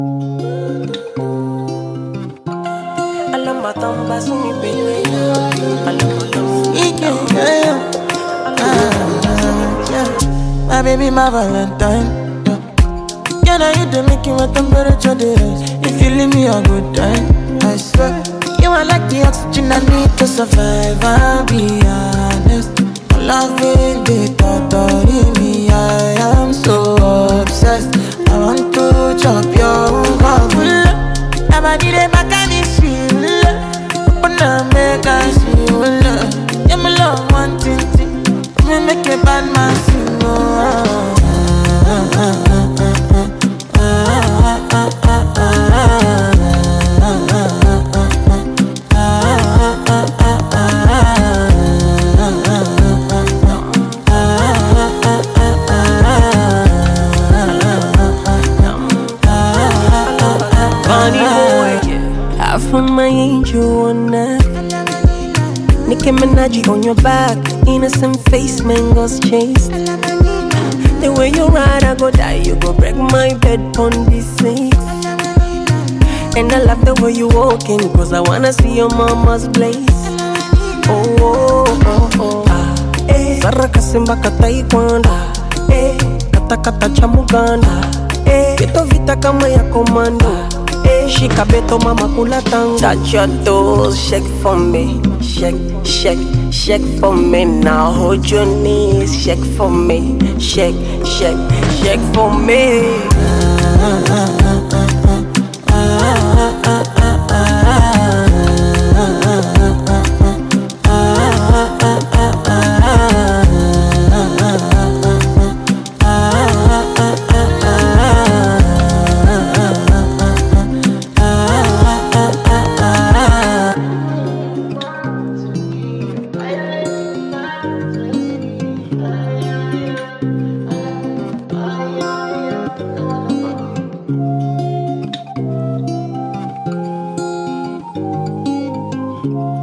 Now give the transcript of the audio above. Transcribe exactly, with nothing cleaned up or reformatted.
My baby, my Valentine. Yeah, now you do make my temperature rise. If you leave me a good time, I swear. You are like the oxygen I need to survive. I'll be honest. Love it, they totally me. I am so obsessed. I want to chop your heart. Never did it back and it's real. Open up, make us feel. Yeah, my love, one thing. Me make a bad man sing. Oh, ah, ah, ah. I found my angel on earth. Nicki Minaj on your back, innocent face, mangoes chased. The way you ride, I go die, you go break my bed on this seat. And I love the way you walking, cause I wanna see your mama's place. Oh, oh, oh, oh. Ah, eh. Saraka simba kata Taekwondo. Eh. Kata kata cha Muganda. Eh. Vito vita kama ya komando. Shika beto mama kula tango. Touch your toes, shake for me. Shake, shake, shake for me. Now hold your knees, shake for me. Shake, shake, shake for me. Ah, ah, ah, ah. Thank you.